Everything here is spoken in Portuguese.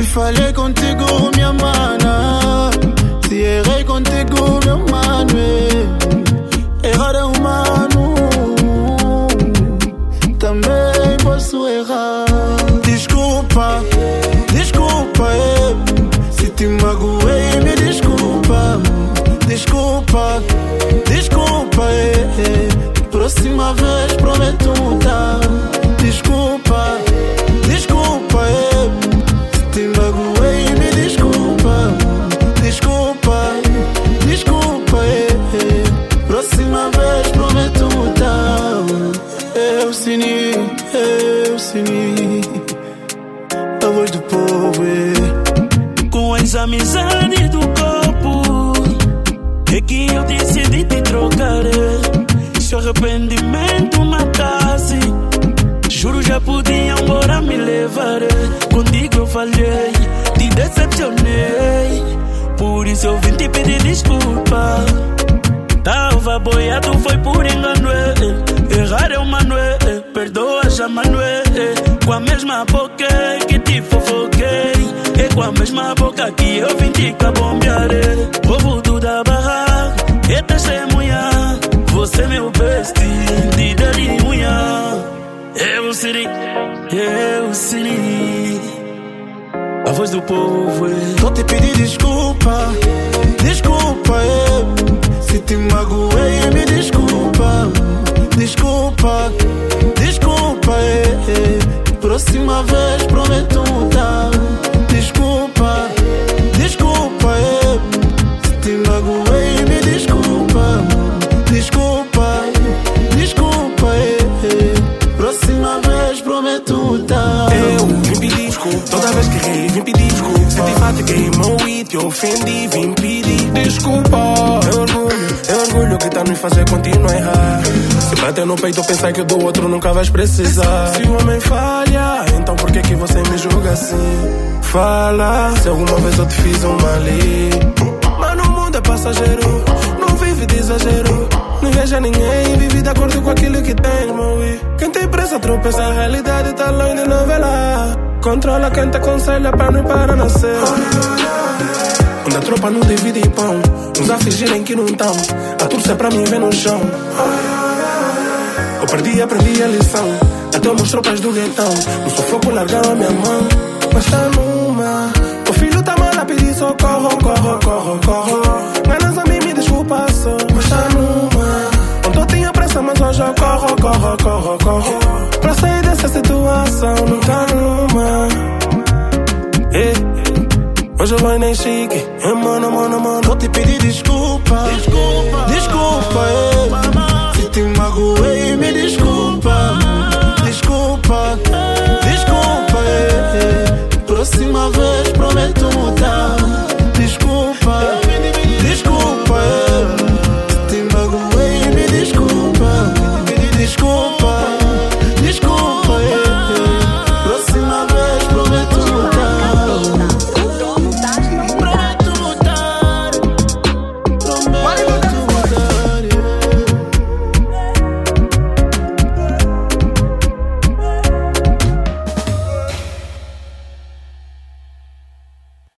falhei contigo, minha mana. Se errei contigo, meu mano. Errar é humano, também posso errar. Desculpa, desculpa, se te magoei, me desculpa. Desculpa, desculpa, próxima vez prometo mudar. Desculpa, desculpa, se te magoei, me desculpa. Desculpa, desculpa, próxima vez prometo mudar. Eu Cine, a voz do povo, Com as amizades do corpo é que eu decidi te trocar. Se o arrependimento matasse, juro já podiam embora me levar. Contigo eu falhei, te decepcionei, por isso eu vim te pedir desculpa. Tava boiado, foi por engano. Errar é humano, perdoa já, mano. Com a mesma boca que te fofoquei, é com a mesma boca que eu vim te cabombear. Povo do da barra, é testemunha, você meu best, de delimunha. Eu serei, a voz do povo. Tô te pedir desculpa, desculpa, se te magoei, me desculpa. Desculpa, desculpa, próxima vez prometo mudar. Desculpa, desculpa, se te magoei, me desculpa. Desculpa, desculpa, próxima vez prometo mudar. Eu vim pedir desculpa, toda vez que errei, vim pedir desculpa. Se te fatiguei, moí, te ofendi, vim pedir desculpa. É orgulho que tá nos fazer continuar a errar. Se bater no peito, pensar que do outro nunca vais precisar. Se o homem falha, então por que você me julga assim? Fala, se alguma vez eu te fiz um mal. Mas no mundo é passageiro, não vive de exagero. Não inveja ninguém, vive de acordo com aquilo que tem, moe. Quem tem pressa tropeça, a realidade tá longe de novela. Controla quem te aconselha pra não ir para nascer. Onde a tropa não divide pão, uns a fingirem que não tão, a torcer pra mim ver no chão. Eu perdi, aprendi a lição, até meus tropas do guetão. No sufoco largaram a minha mão, mas tá numa. O filho tá mal a pedir socorro, corro. Ganas a mim me desculpa só, mas tá numa. Ontem eu tinha pressa, mas hoje eu corro. Pra sair dessa situação, não tá numa. Hoje eu vou nem chique, mano. Vou te pedir desculpa, desculpa, se te magoei, me desculpa. Desculpa, próxima vez prometo